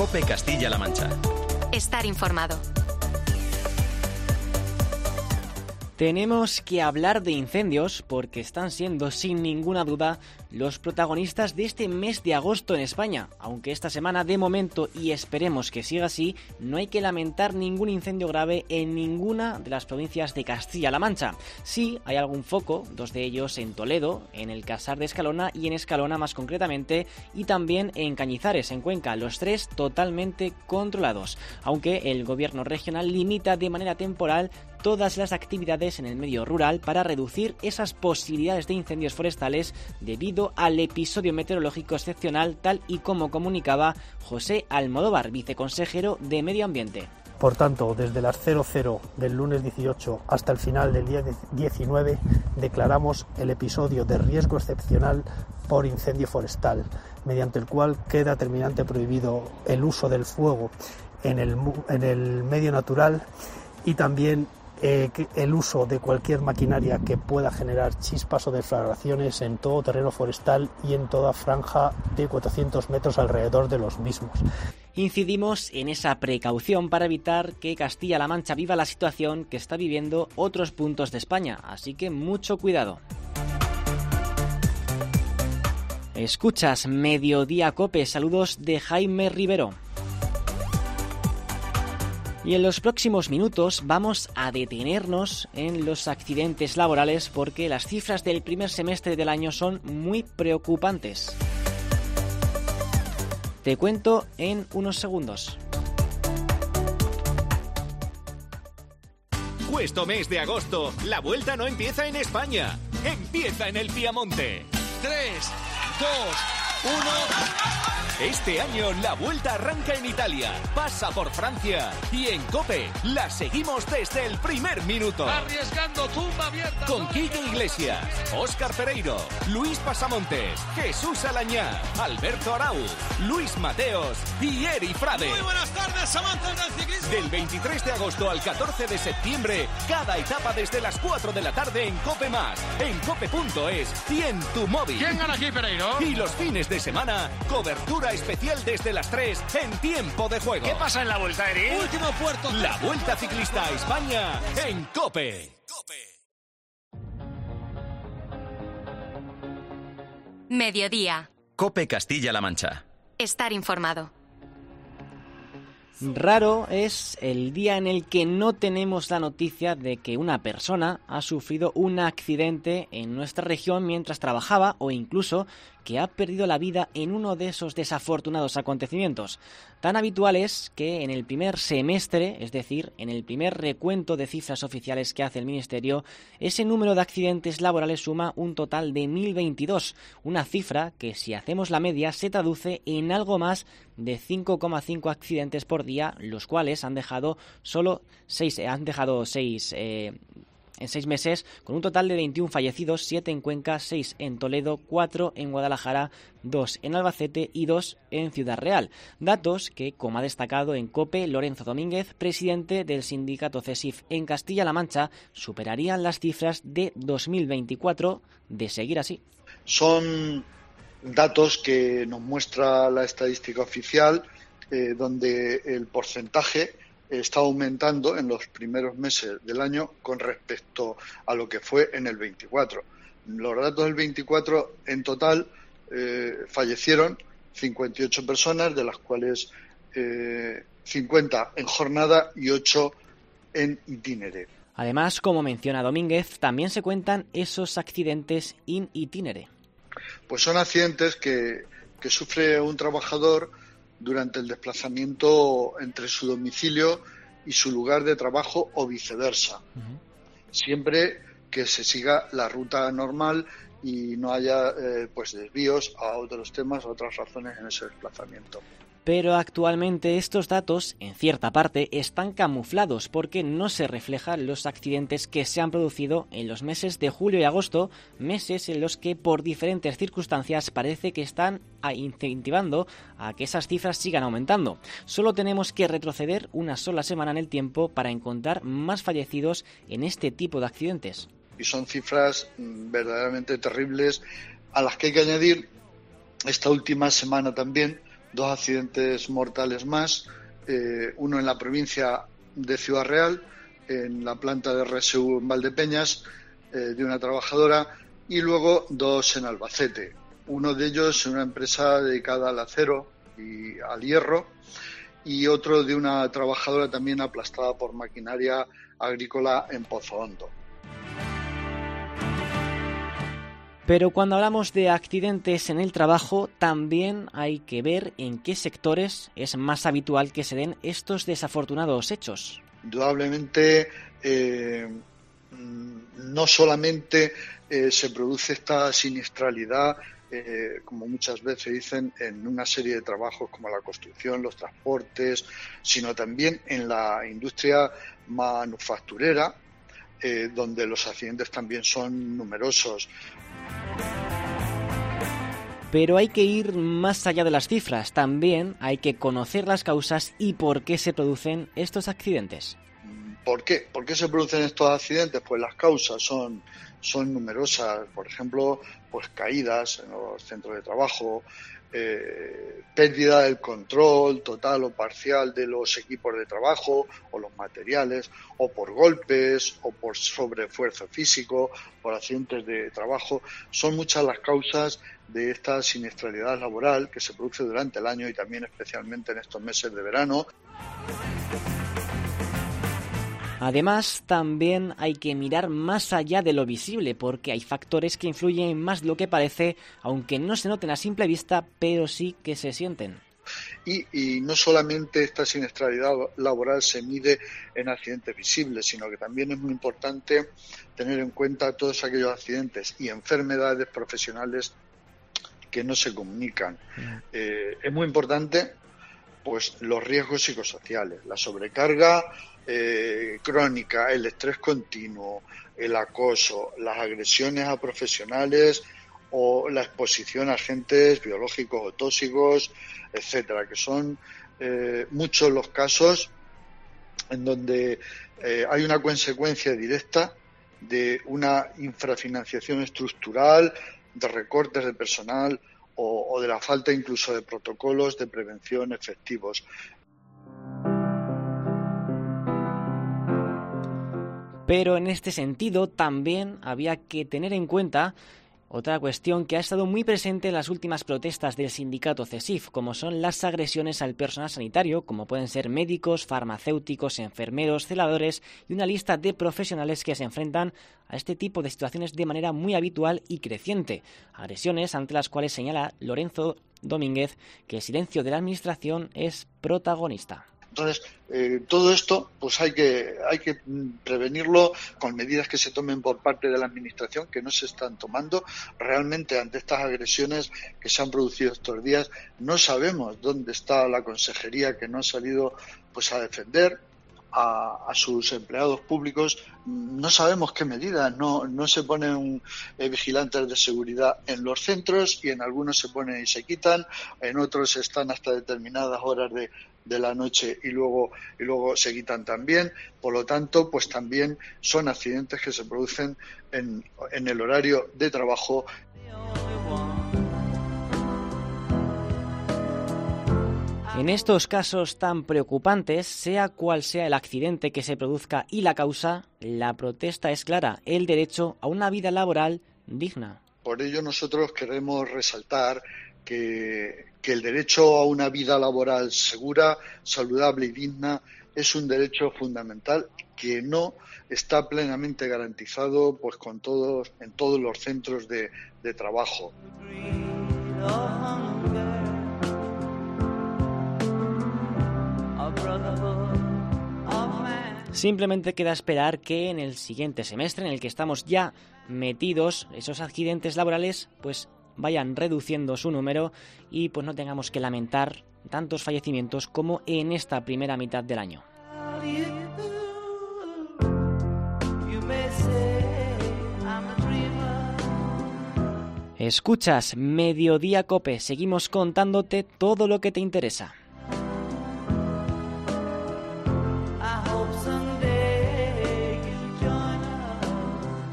COPE Castilla-La Mancha. Estar informado. Tenemos que hablar de incendios porque están siendo, sin ninguna duda, los protagonistas de este mes de agosto en España. Aunque esta semana, de momento, y esperemos que siga así, no hay que lamentar ningún incendio grave en ninguna de las provincias de Castilla-La Mancha. Sí, hay algún foco, 2 de ellos en Toledo, en el Casar de Escalona y en Escalona más concretamente, y también en Cañizares, en Cuenca, los 3 totalmente controlados. Aunque el gobierno regional limita de manera temporal todas las actividades en el medio rural para reducir esas posibilidades de incendios forestales debido al episodio meteorológico excepcional, tal y como comunicaba José Almodóvar, viceconsejero de Medio Ambiente. Por tanto, desde las 00 del lunes 18 hasta el final del día 19 declaramos el episodio de riesgo excepcional por incendio forestal, mediante el cual queda terminante prohibido el uso del fuego en el medio natural y también el uso de cualquier maquinaria que pueda generar chispas o deflagraciones en todo terreno forestal y en toda franja de 400 metros alrededor de los mismos. Incidimos en esa precaución para evitar que Castilla-La Mancha viva la situación que está viviendo otros puntos de España, así que mucho cuidado. Escuchas Mediodía Cope, saludos de Jaime Rivero. Y en los próximos minutos vamos a detenernos en los accidentes laborales porque las cifras del primer semestre del año son muy preocupantes. Te cuento en unos segundos. Cuesto mes de agosto, la vuelta no empieza en España, empieza en el Piamonte. 3, 2, 1... Este año la vuelta arranca en Italia, pasa por Francia y en COPE la seguimos desde el primer minuto. Arriesgando, tumba abierta. Con Quique Iglesias, Óscar Pereiro, Luis Pasamontes, Jesús Alañá, Alberto Arauz, Luis Mateos y Eri Frade. Muy buenas tardes, amantes del ciclismo. Del 23 de agosto al 14 de septiembre, cada etapa desde las 4 de la tarde en COPE+, en cope.es y en tu móvil. ¿Quién gana aquí, Pereiro? Y los fines de semana, cobertura especial desde las 3 en tiempo de juego. ¿Qué pasa en la vuelta, Eri? Último puerto. La Vuelta Ciclista a España en COPE. Mediodía. COPE Castilla-La Mancha. Estar informado. Raro es el día en el que no tenemos la noticia de que una persona ha sufrido un accidente en nuestra región mientras trabajaba o incluso que ha perdido la vida en uno de esos desafortunados acontecimientos. Tan habitual es que en el primer semestre, es decir, en el primer recuento de cifras oficiales que hace el Ministerio, ese número de accidentes laborales suma un total de 1.022, una cifra que si hacemos la media se traduce en algo más de 5,5 accidentes por día, los cuales han dejado en 6 meses, con un total de 21 fallecidos, 7 en Cuenca, 6 en Toledo, 4 en Guadalajara, 2 en Albacete y 2 en Ciudad Real. Datos que, como ha destacado en COPE Lorenzo Domínguez, presidente del sindicato CESIF en Castilla-La Mancha, superarían las cifras de 2024 de seguir así. Son datos que nos muestra la estadística oficial, donde el porcentaje está aumentando en los primeros meses del año con respecto a lo que fue en el 24. Los datos del 24, en total, fallecieron 58 personas, de las cuales 50 en jornada y 8 en itinere. Además, como menciona Domínguez, también se cuentan esos accidentes in itinere. Pues son accidentes que sufre un trabajador durante el desplazamiento entre su domicilio y su lugar de trabajo o viceversa. Uh-huh. Siempre que se siga la ruta normal y no haya desvíos a otros temas, a otras razones en ese desplazamiento. Pero actualmente estos datos, en cierta parte, están camuflados porque no se reflejan los accidentes que se han producido en los meses de julio y agosto, meses en los que por diferentes circunstancias parece que están incentivando a que esas cifras sigan aumentando. Solo tenemos que retroceder una sola semana en el tiempo para encontrar más fallecidos en este tipo de accidentes. Y son cifras verdaderamente terribles, a las que hay que añadir esta última semana también 2 accidentes mortales más, uno en la provincia de Ciudad Real, en la planta de RSU en Valdepeñas, de una trabajadora, y luego 2 en Albacete. Uno de ellos en una empresa dedicada al acero y al hierro, y otro de una trabajadora también aplastada por maquinaria agrícola en Pozo Hondo. Pero cuando hablamos de accidentes en el trabajo, también hay que ver en qué sectores es más habitual que se den estos desafortunados hechos. Indudablemente, no solamente se produce esta siniestralidad, como muchas veces dicen, en una serie de trabajos como la construcción, los transportes, sino también en la industria manufacturera, donde los accidentes también son numerosos. Pero hay que ir más allá de las cifras, también hay que conocer las causas y por qué se producen estos accidentes. ¿Por qué? ¿Por qué se producen estos accidentes? Pues las causas son numerosas. Por ejemplo, pues caídas en los centros de trabajo, pérdida del control total o parcial de los equipos de trabajo o los materiales, o por golpes, o por sobreesfuerzo físico, por accidentes de trabajo. Son muchas las causas de esta siniestralidad laboral que se produce durante el año y también especialmente en estos meses de verano. Además, también hay que mirar más allá de lo visible, porque hay factores que influyen más de lo que parece, aunque no se noten a simple vista, pero sí que se sienten. Y no solamente esta siniestralidad laboral se mide en accidentes visibles, sino que también es muy importante tener en cuenta todos aquellos accidentes y enfermedades profesionales que no se comunican. Es muy importante pues los riesgos psicosociales, la sobrecarga crónica, el estrés continuo, el acoso, las agresiones a profesionales o la exposición a agentes biológicos o tóxicos, etcétera, que son muchos los casos en donde hay una consecuencia directa de una infrafinanciación estructural, de recortes de personal o de la falta incluso de protocolos de prevención efectivos. Pero en este sentido también había que tener en cuenta otra cuestión que ha estado muy presente en las últimas protestas del sindicato CESIF, como son las agresiones al personal sanitario, como pueden ser médicos, farmacéuticos, enfermeros, celadores y una lista de profesionales que se enfrentan a este tipo de situaciones de manera muy habitual y creciente. Agresiones ante las cuales señala Lorenzo Domínguez que el silencio de la administración es protagonista. Entonces, todo esto pues hay que prevenirlo con medidas que se tomen por parte de la Administración, que no se están tomando. Realmente, ante estas agresiones que se han producido estos días, no sabemos dónde está la consejería, que no ha salido pues a defender a sus empleados públicos. No sabemos qué medidas, no se ponen vigilantes de seguridad en los centros, y en algunos se ponen y se quitan, en otros están hasta determinadas horas de la noche y luego se quitan también. Por lo tanto, pues también son accidentes que se producen en el horario de trabajo. En estos casos tan preocupantes, sea cual sea el accidente que se produzca y la causa, la protesta es clara: el derecho a una vida laboral digna. Por ello nosotros queremos resaltar que el derecho a una vida laboral segura, saludable y digna es un derecho fundamental que no está plenamente garantizado pues en todos los centros de trabajo. Simplemente queda esperar que en el siguiente semestre, en el que estamos ya metidos, esos accidentes laborales pues vayan reduciendo su número y pues no tengamos que lamentar tantos fallecimientos como en esta primera mitad del año. Escuchas Mediodía Cope, seguimos contándote todo lo que te interesa.